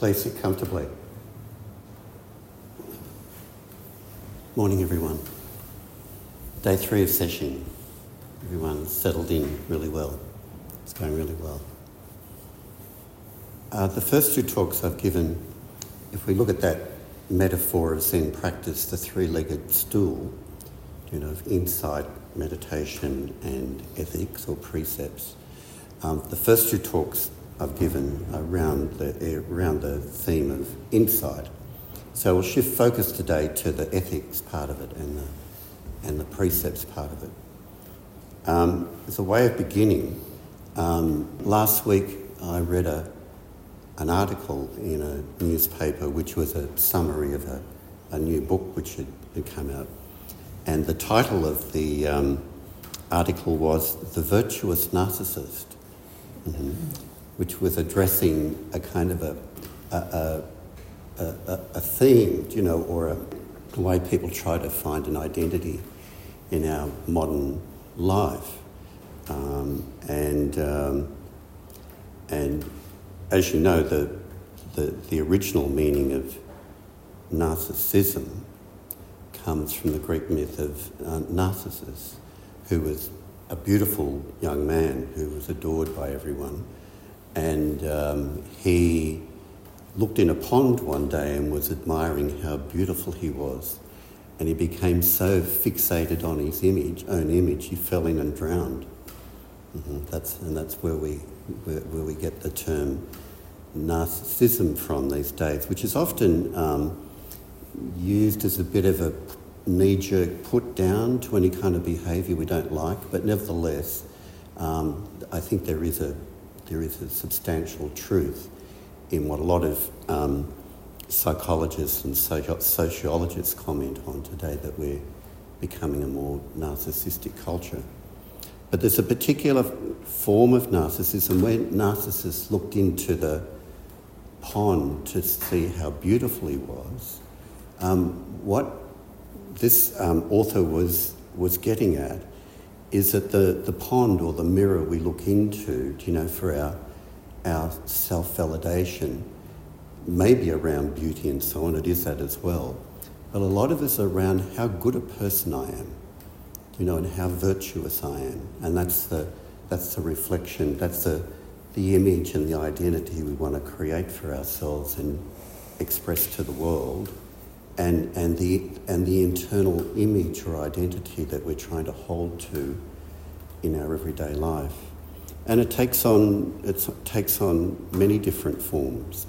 Please sit comfortably. Morning, everyone. Day 3 of session. Everyone's settled in really well. It's going really well. The first 2 talks I've given, if we look at that metaphor of Zen practice, the 3-legged stool, of insight, meditation and ethics or precepts, the first 2 talks I've given around the theme of insight. So we'll shift focus today to the ethics part of it and the precepts part of it. As a way of beginning, last week I read an article in a newspaper which was a summary of a new book which had come out. And the title of the article was The Virtuous Narcissist, which was addressing a kind of a theme, or a way people try to find an identity in our modern life. And as you know, the original meaning of narcissism comes from the Greek myth of Narcissus, who was a beautiful young man who was adored by everyone. And he looked in a pond one day and was admiring how beautiful he was. And he became so fixated on his own image, he fell in and drowned. That's where we get the term narcissism from these days, which is often used as a bit of a knee-jerk put down to any kind of behaviour we don't like. But nevertheless, I think there is a substantial truth in what a lot of psychologists and sociologists comment on today, that we're becoming a more narcissistic culture. But there's a particular form of narcissism. When Narcissus looked into the pond to see how beautiful he was, what this author was getting at is that the pond or the mirror we look into, for our self-validation, may be around beauty and so on, it is that as well, but a lot of us are around how good a person I am, and how virtuous I am, and that's the reflection, that's the image and the identity we want to create for ourselves and express to the world, and the internal image or identity that we're trying to hold to in our everyday life. And it takes on many different forms.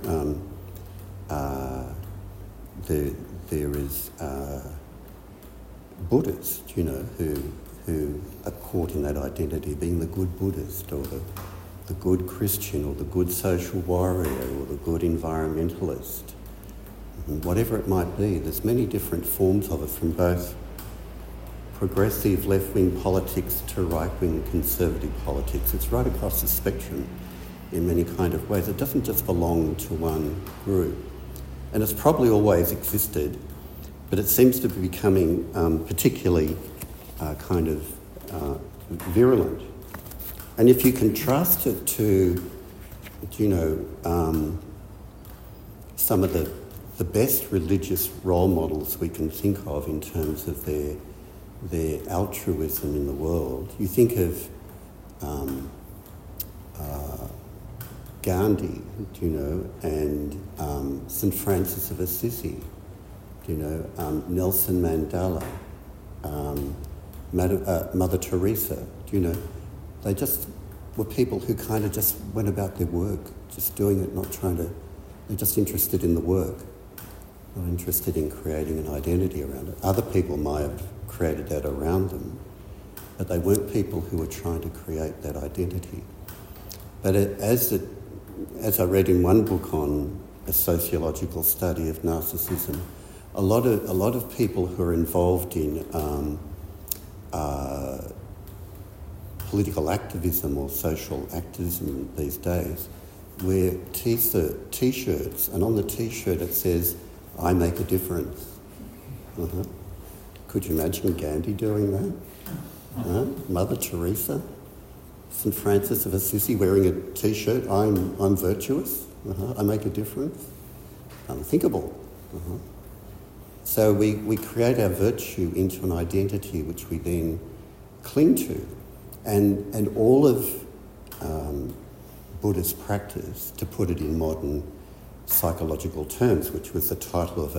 There is Buddhists, who are caught in that identity, being the good Buddhist or the good Christian or the good social warrior or the good environmentalist. Whatever it might be, there's many different forms of it, from both progressive left-wing politics to right-wing conservative politics. It's right across the spectrum in many kind of ways. It doesn't just belong to one group. And it's probably always existed, but it seems to be becoming particularly virulent. And if you contrast it to, some of the best religious role models we can think of in terms of their altruism in the world, you think of Gandhi, and St. Francis of Assisi, Nelson Mandela, Mother Teresa, they just were people who kind of just went about their work, just doing it, they're just interested in the work, not interested in creating an identity around it. Other people might have created that around them, but they weren't people who were trying to create that identity. But as I read in one book on a sociological study of narcissism, a lot of people who are involved in political activism or social activism these days wear T-shirts, and on the T-shirt it says, "I make a difference." Could you imagine Gandhi doing that? Mother Teresa? St. Francis of Assisi wearing a T-shirt, I'm virtuous? I make a difference. Unthinkable. So we create our virtue into an identity which we then cling to. And all of Buddhist practice, to put it in modern psychological terms, which was the title of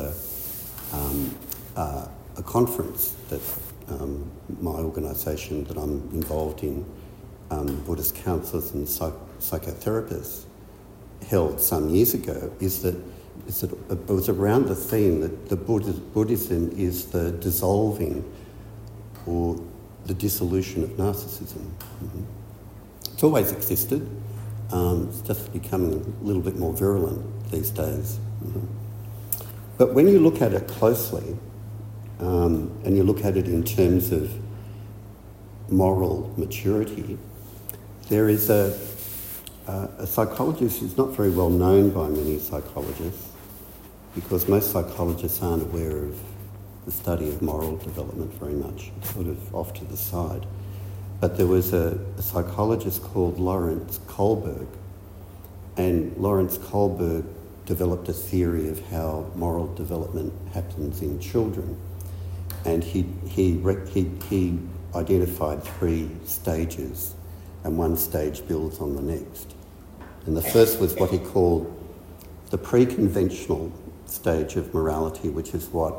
a conference that my organisation that I'm involved in, Buddhist counsellors and psychotherapists, held some years ago, is that it was around the theme that the Buddhism is the dissolving or the dissolution of narcissism. It's always existed. It's just becoming a little bit more virulent these days. But when you look at it closely, and you look at it in terms of moral maturity, there is a psychologist who's not very well known by many psychologists, because most psychologists aren't aware of the study of moral development very much. It's sort of off to the side. But there was a psychologist called Lawrence Kohlberg, and Lawrence Kohlberg developed a theory of how moral development happens in children. And he identified 3 stages, and one stage builds on the next. And the first was what he called the pre-conventional stage of morality, which is what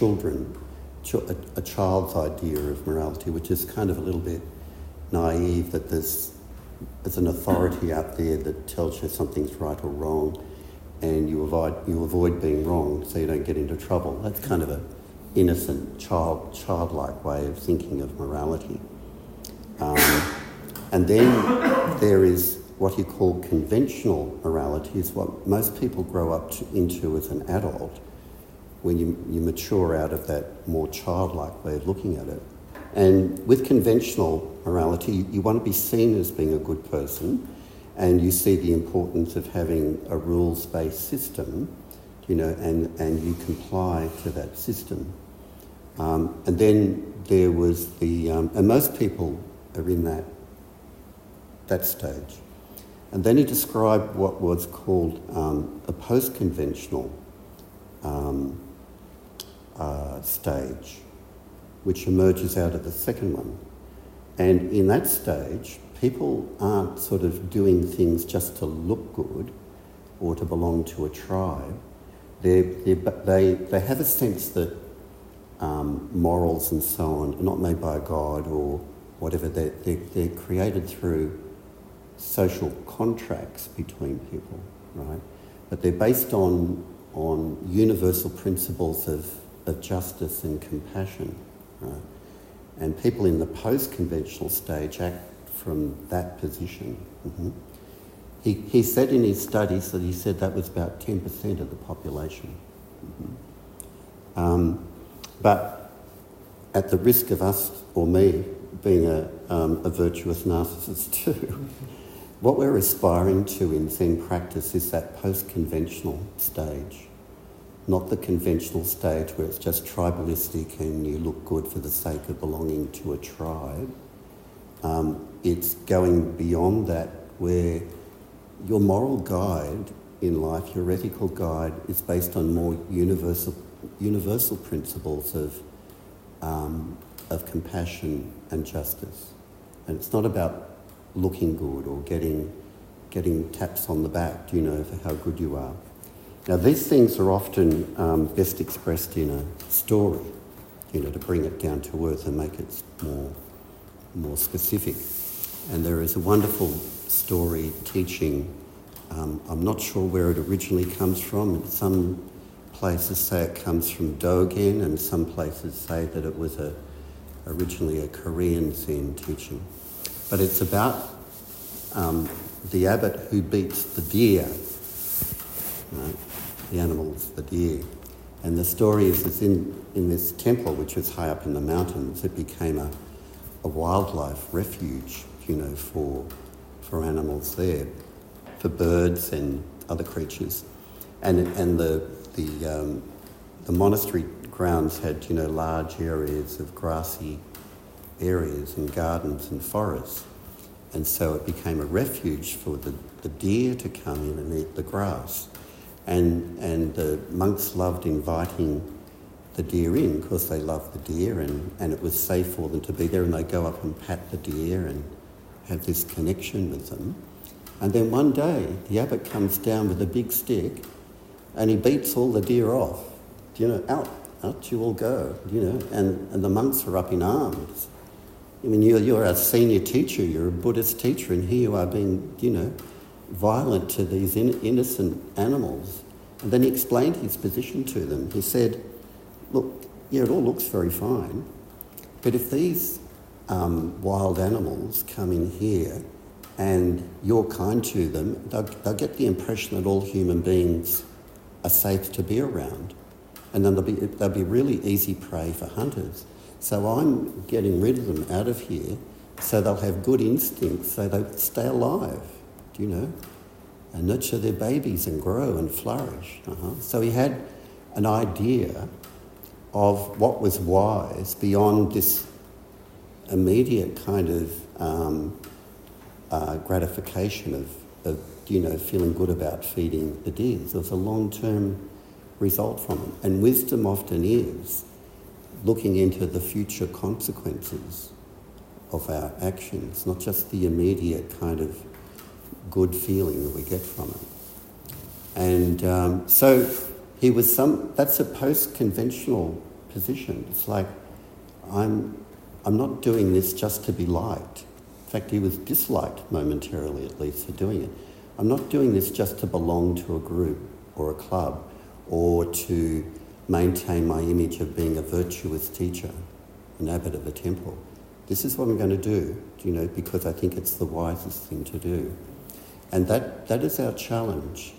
a child's idea of morality, which is kind of a little bit naive, that there's an authority out there that tells you something's right or wrong, and you avoid being wrong so you don't get into trouble. That's kind of an innocent, childlike way of thinking of morality. And then there is what you call conventional morality, is what most people grow up into as an adult, when you mature out of that more childlike way of looking at it. And with conventional morality, you want to be seen as being a good person, and you see the importance of having a rules-based system, and you comply to that system. And then there was and most people are in that stage. And then he described what was called a post-conventional stage, which emerges out of the second one. And in that stage, people aren't sort of doing things just to look good or to belong to a tribe. They have a sense that morals and so on are not made by a god or whatever. They're created through social contracts between people, right? But they're based on universal principles of justice and compassion, right? And people in the post-conventional stage act from that position. He said in his studies that he said that was about 10% of the population. But at the risk of us, or me, being a virtuous narcissist too, what we're aspiring to in Zen practice is that post-conventional stage, not the conventional stage where it's just tribalistic and you look good for the sake of belonging to a tribe. It's going beyond that, where your moral guide in life, your ethical guide, is based on more universal principles of compassion and justice. And it's not about looking good or getting taps on the back, for how good you are. Now, these things are often best expressed in a story, to bring it down to earth and make it more specific. And there is a wonderful story teaching. I'm not sure where it originally comes from. Some places say it comes from Dogen, and some places say that it was originally a Korean Zen teaching. But it's about the abbot who beats the deer, right? The animals, the deer. And the story is it's in this temple, which was high up in the mountains. It became a wildlife refuge, for animals there, for birds and other creatures. And the monastery grounds had, large areas of grassy areas and gardens and forests. And so it became a refuge for the deer to come in and eat the grass. And the monks loved inviting the deer in because they loved the deer, and it was safe for them to be there, and they'd go up and pat the deer and have this connection with them. And then one day the abbot comes down with a big stick and he beats all the deer off. Out you all go, and the monks are up in arms. I mean, you're a senior teacher, you're a Buddhist teacher, and here you are being, violent to these innocent animals. And then he explained his position to them. He said, look, yeah, it all looks very fine, but if these wild animals come in here and you're kind to them, they'll get the impression that all human beings are safe to be around, and then they'll be really easy prey for hunters. So I'm getting rid of them out of here so they'll have good instincts, so they'll stay alive, and nurture their babies and grow and flourish. So he had an idea of what was wise beyond this immediate kind of gratification of feeling good about feeding the deer. There was a long-term result from it. And wisdom often is looking into the future consequences of our actions, not just the immediate kind of good feeling that we get from it. And so he was that's a post-conventional position. It's like, I'm not doing this just to be liked. In fact, he was disliked momentarily, at least, for doing it. I'm not doing this just to belong to a group or a club or to maintain my image of being a virtuous teacher, an abbot of a temple. This is what I'm going to do, because I think it's the wisest thing to do. And that is our challenge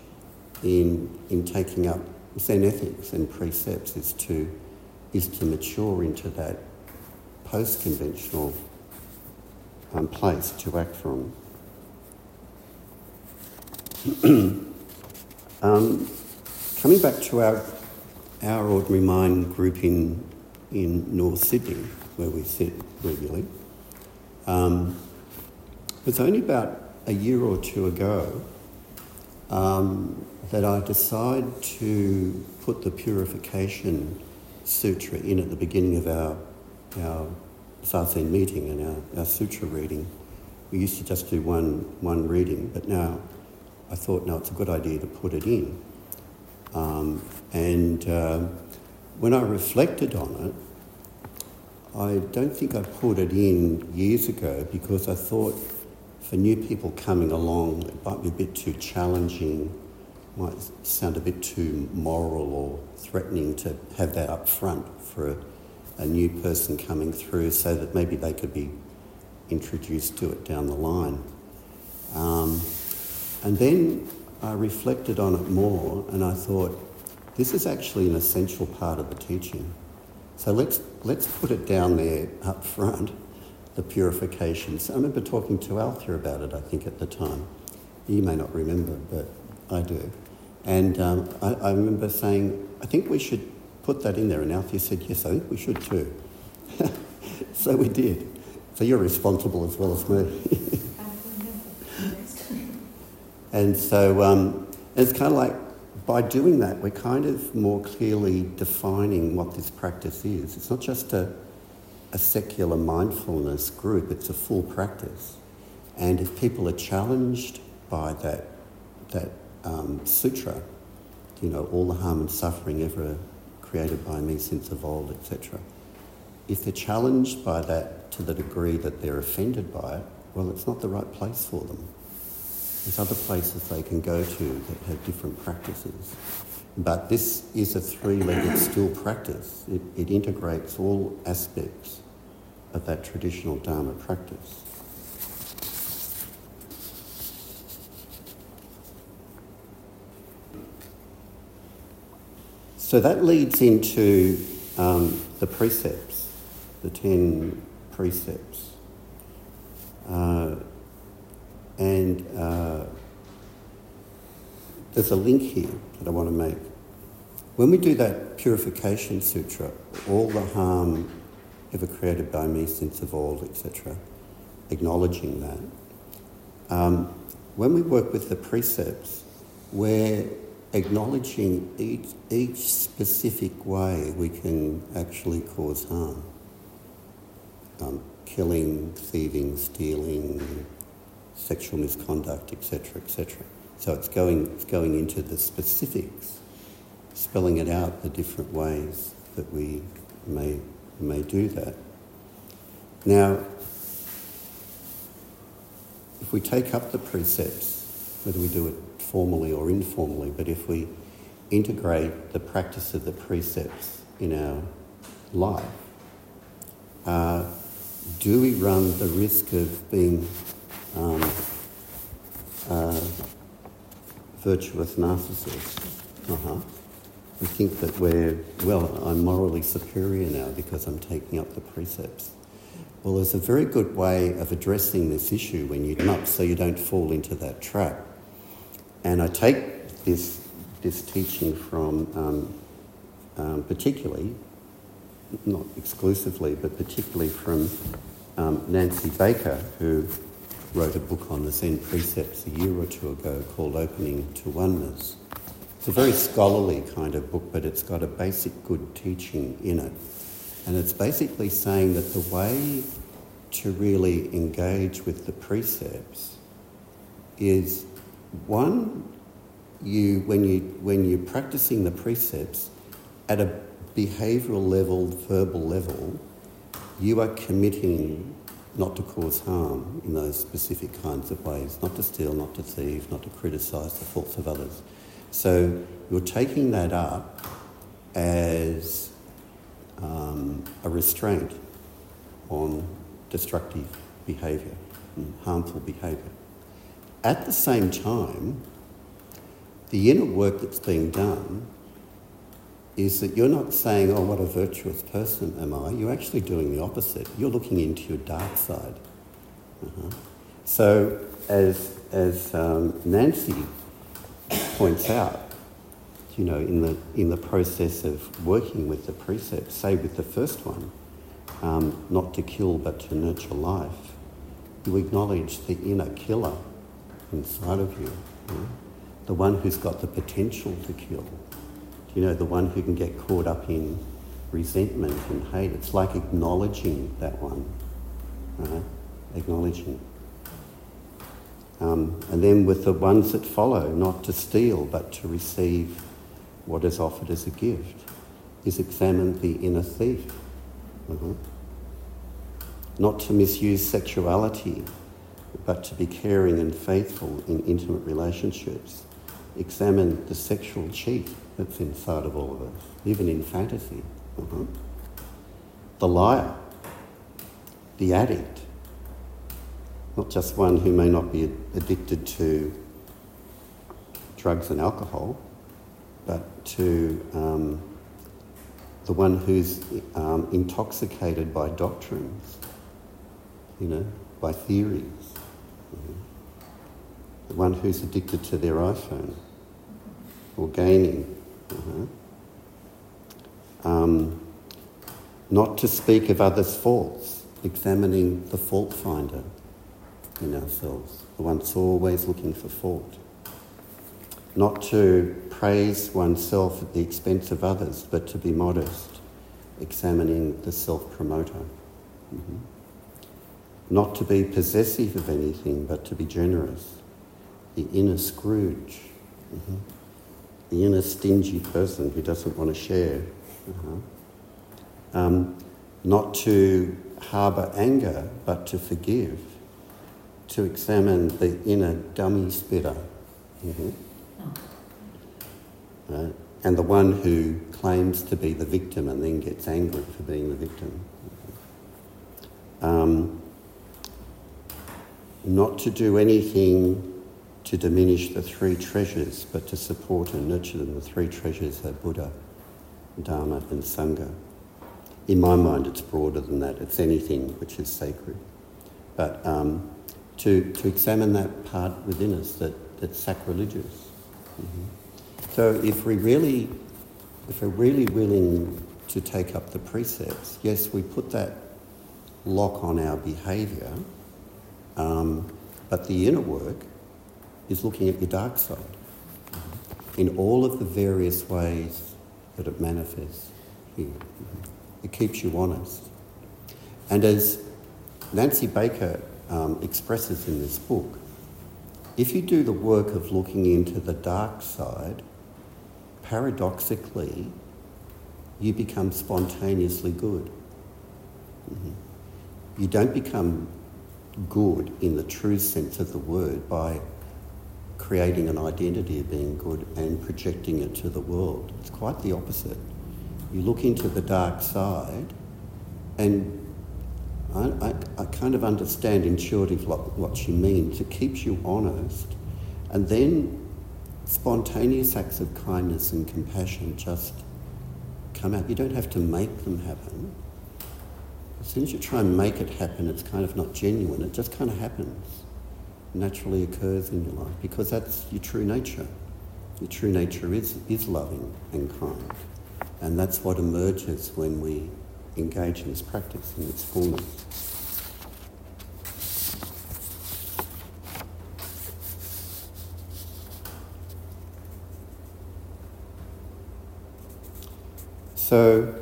in taking up Zen ethics and precepts, is to mature into that post-conventional place to act from. Coming back to our Ordinary Mind group in North Sydney, where we sit regularly, it was only about a year or two ago that I decided to put the Purification Sutra in at the beginning of our Zazen meeting and our sutra reading. We used to just do one reading, but now I thought, no, it's a good idea to put it in. When I reflected on it, I don't think I put it in years ago because I thought for new people coming along it might be a bit too challenging, might sound a bit too moral or threatening to have that up front for a new person coming through, so that maybe they could be introduced to it down the line. And then I reflected on it more and I thought, this is actually an essential part of the teaching. So let's put it down there up front, the purification. So I remember talking to Althea about it, I think, at the time. You may not remember, but I do. And I remember saying, I think we should put that in there. And Althea said, yes, I think we should too. So we did. So you're responsible as well as me. And so it's kind of like, by doing that, we're kind of more clearly defining what this practice is. It's not just a secular mindfulness group, it's a full practice. And if people are challenged by that sutra, all the harm and suffering ever created by me since of old, etc. If they're challenged by that to the degree that they're offended by it, well, it's not the right place for them. There's other places they can go to that have different practices. But this is a three-legged still practice. It integrates all aspects of that traditional Dharma practice. So that leads into the precepts, the 10 precepts. There's a link here that I want to make. When we do that Purification Sutra, all the harm ever created by me since of old, etc., acknowledging that, When we work with the precepts, we're acknowledging each specific way we can actually cause harm. Killing, thieving, stealing, sexual misconduct, etc., etc. So it's going into the specifics, spelling it out the different ways that we may do that. Now, if we take up the precepts, whether we do it formally or informally, but if we integrate the practice of the precepts in our life, do we run the risk of being virtuous narcissists? We think that I'm morally superior now because I'm taking up the precepts. Well, there's a very good way of addressing this issue when you come up so you don't fall into that trap. And I take this teaching from particularly, not exclusively, but particularly from Nancy Baker, who wrote a book on the Zen precepts a year or two ago called Opening to Oneness. It's a very scholarly kind of book, but it's got a basic good teaching in it. And it's basically saying that the way to really engage with the precepts is, one, when you're practicing the precepts at a behavioural level, verbal level, you are committing not to cause harm in those specific kinds of ways, not to steal, not to thieve, not to criticise the faults of others. So you're taking that up as a restraint on destructive behaviour, harmful behaviour. At the same time, the inner work that's being done is that you're not saying, oh, what a virtuous person am I. You're actually doing the opposite. You're looking into your dark side. So as Nancy points out, in the process of working with the precepts, say with the first one, not to kill but to nurture life, you acknowledge the inner killer inside of you, the one who's got the potential to kill, the one who can get caught up in resentment and hate. It's like acknowledging that one, right? Acknowledging. And then with the ones that follow, not to steal but to receive what is offered as a gift, is examine the inner thief. Not to misuse sexuality but to be caring and faithful in intimate relationships. Examine the sexual cheat that's inside of all of us, even in fantasy. The liar, the addict, not just one who may not be addicted to drugs and alcohol, but to the one who's intoxicated by doctrines, by theories. The one who's addicted to their iPhone or gaming. Not to speak of others' faults, examining the fault finder in ourselves, the one that's always looking for fault. Not to praise oneself at the expense of others, but to be modest, examining the self-promoter. Not to be possessive of anything, but to be generous, the inner Scrooge, the inner stingy person who doesn't want to share. Not to harbour anger, but to forgive, to examine the inner dummy spitter. And the one who claims to be the victim and then gets angry for being the victim. Not to do anything to diminish the three treasures, but to support and nurture them. The three treasures are Buddha, Dharma and Sangha. In my mind, it's broader than that. It's anything which is sacred. But to examine that part within us that's sacrilegious. So if we're really willing to take up the precepts, yes, we put that lock on our behaviour, But the inner work is looking at your dark side in all of the various ways that it manifests here. It keeps you honest. And as Nancy Baker expresses in this book, if you do the work of looking into the dark side, paradoxically, you become spontaneously good. You don't become good in the true sense of the word by creating an identity of being good and projecting it to the world. It's quite the opposite. You look into the dark side, and I kind of understand intuitively what she means. It keeps you honest, and then spontaneous acts of kindness and compassion just come out. You don't have to make them happen. As soon as you try and make it happen, it's kind of not genuine. It just kind of happens. Naturally occurs in your life, because that's your true nature. Your true nature is loving and kind. And that's what emerges when we engage in this practice in its fullness. So,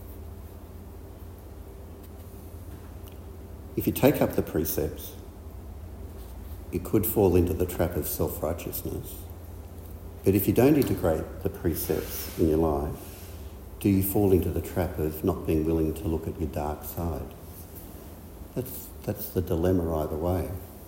if you take up the precepts, you could fall into the trap of self-righteousness. But if you don't integrate the precepts in your life, do you fall into the trap of not being willing to look at your dark side? That's the dilemma either way.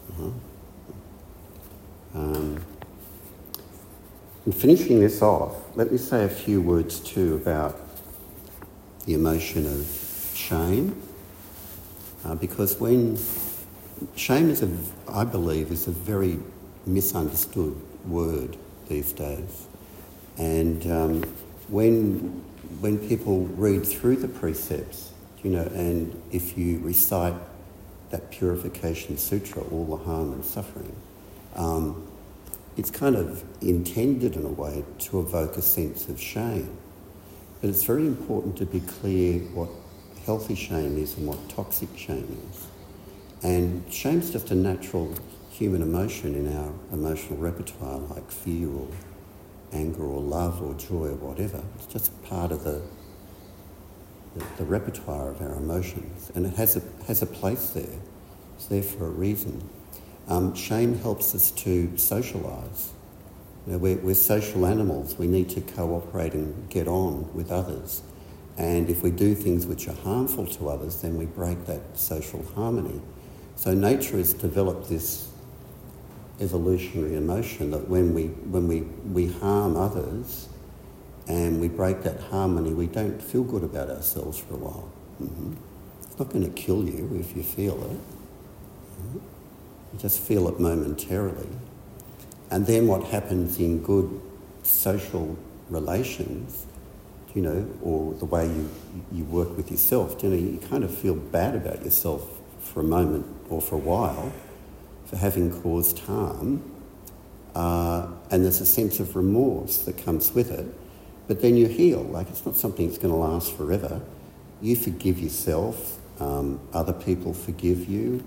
In finishing this off, let me say a few words too about the emotion of shame, because when shame I believe, is a very misunderstood word these days, and when people read through the precepts, and if you recite that Purification Sutra, all the harm and suffering, it's kind of intended in a way to evoke a sense of shame. But it's very important to be clear what healthy shame is and what toxic shame is. And shame's just a natural human emotion in our emotional repertoire, like fear or anger or love or joy or whatever. It's just part of the repertoire of our emotions, and it has a place there. It's there for a reason. Shame helps us to socialise. We're social animals. We need to cooperate and get on with others. And if we do things which are harmful to others, then we break that social harmony. So nature has developed this evolutionary emotion that when we harm others and we break that harmony, we don't feel good about ourselves for a while. It's not going to kill you if you feel it. You just feel it momentarily. And then what happens in good social relations, or the way you work with yourself, you kind of feel bad about yourself for a moment or for a while for having caused harm, and there's a sense of remorse that comes with it, but then you heal. Like, it's not something that's going to last forever. You forgive yourself, other people forgive you,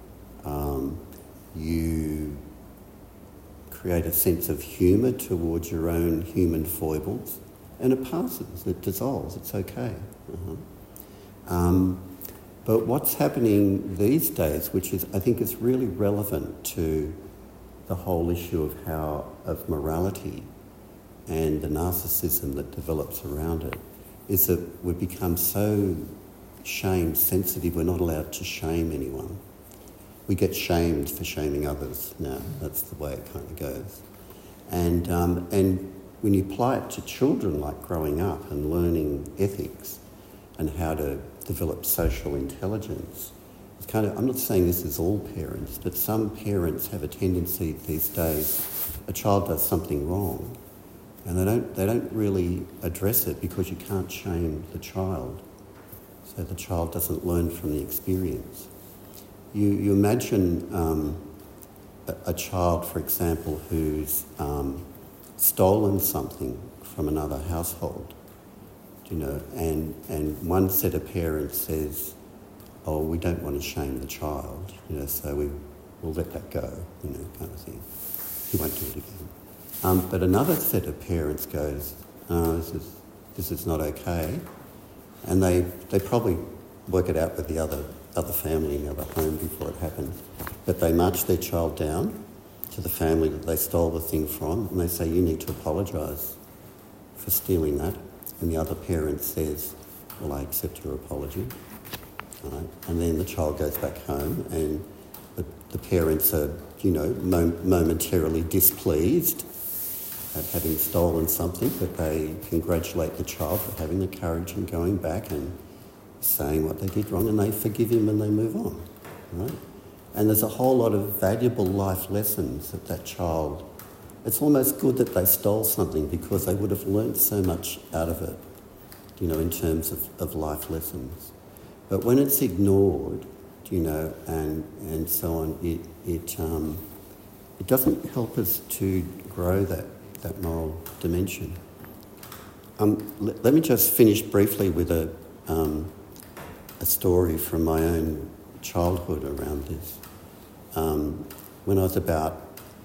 you create a sense of humour towards your own human foibles, and it passes, it dissolves, it's okay. But what's happening these days, which I think is really relevant to the whole issue of morality and the narcissism that develops around it, is that we've become so shame sensitive, we're not allowed to shame anyone. We get shamed for shaming others now. That's the way it kind of goes. And when you apply it to children, like growing up and learning ethics and how to develop social intelligence, it's kind of, I'm not saying this is all parents, but some parents have a tendency these days, a child does something wrong, and they don't really address it because you can't shame the child, so the child doesn't learn from the experience. You imagine a child, for example, who's stolen something from another household, and one set of parents says, oh, we don't want to shame the child, so we'll let that go, kind of thing. He won't do it again. But another set of parents goes, this is not okay, and they probably work it out with the other family in the other home before it happens. But they march their child down to the family that they stole the thing from, and they say, you need to apologise for stealing that. And the other parent says, well, I accept your apology. Right? And then the child goes back home, and the parents are, momentarily displeased at having stolen something, but they congratulate the child for having the courage and going back and saying what they did wrong, and they forgive him and they move on, right? And there's a whole lot of valuable life lessons that child... It's almost good that they stole something because they would have learnt so much out of it, in terms of life lessons. But when it's ignored, and so on, it doesn't help us to grow that moral dimension. Let me just finish briefly with a story from my own childhood around this. When I was about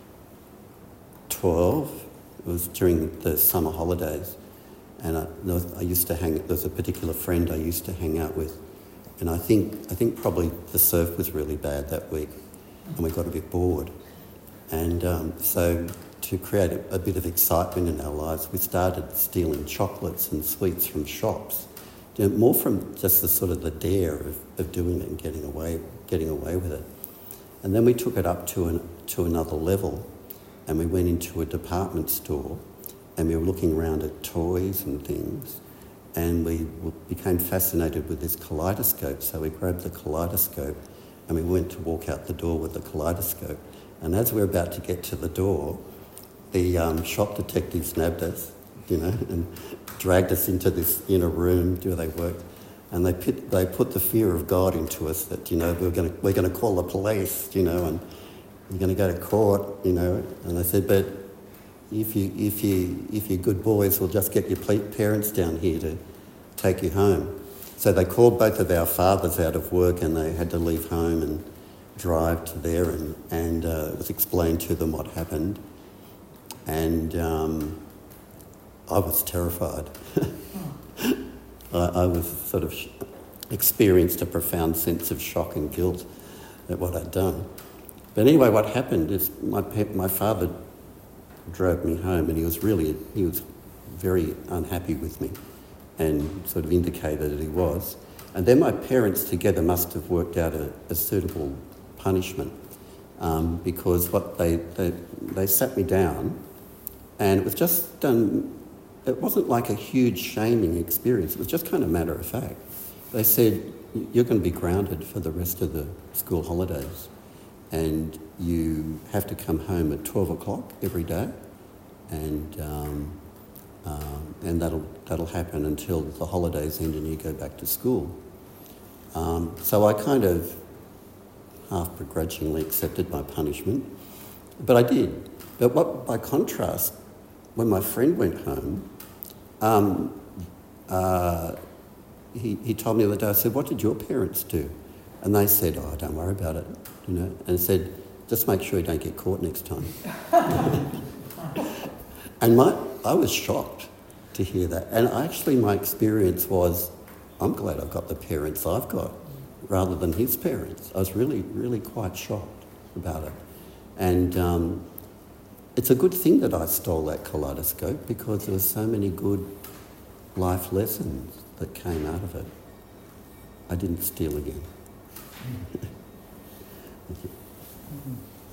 12, it was during the summer holidays, and there was a particular friend I used to hang out with, and I think probably the surf was really bad that week, and we got a bit bored, and so to create a bit of excitement in our lives, we started stealing chocolates and sweets from shops, more from just the sort of the dare of doing it and getting away with it. And then we took it up to another level, and we went into a department store, and we were looking around at toys and things, and we became fascinated with this kaleidoscope. So we grabbed the kaleidoscope, and we went to walk out the door with the kaleidoscope. And as we were about to get to the door, the shop detectives nabbed us, and dragged us into this inner room where they worked, and they put the fear of God into us that we're going to call the police, and you're going to go to court, And they said, but if you're good boys, we'll just get your parents down here to take you home. So they called both of our fathers out of work, and they had to leave home and drive to there, and it was explained to them what happened, and I was terrified. I was sort of experienced a profound sense of shock and guilt at what I'd done. But anyway, what happened is my father drove me home, and he was very unhappy with me, and sort of indicated that he was. And then my parents together must have worked out a suitable punishment, because what they sat me down, and it was just done. It wasn't like a huge shaming experience. It was just kind of matter of fact. They said, you're going to be grounded for the rest of the school holidays, and you have to come home at 12 o'clock every day, and that'll happen until the holidays end and you go back to school. So I kind of half begrudgingly accepted my punishment, but I did. But by contrast, when my friend went home, he told me the other day, I said, what did your parents do? And they said, oh, don't worry about it, and said, just make sure you don't get caught next time. And I was shocked to hear that. And actually my experience was, I'm glad I've got the parents I've got rather than his parents. I was really, really quite shocked about it. And it's a good thing that I stole that kaleidoscope, because there were so many good life lessons that came out of it. I didn't steal again. Thank you.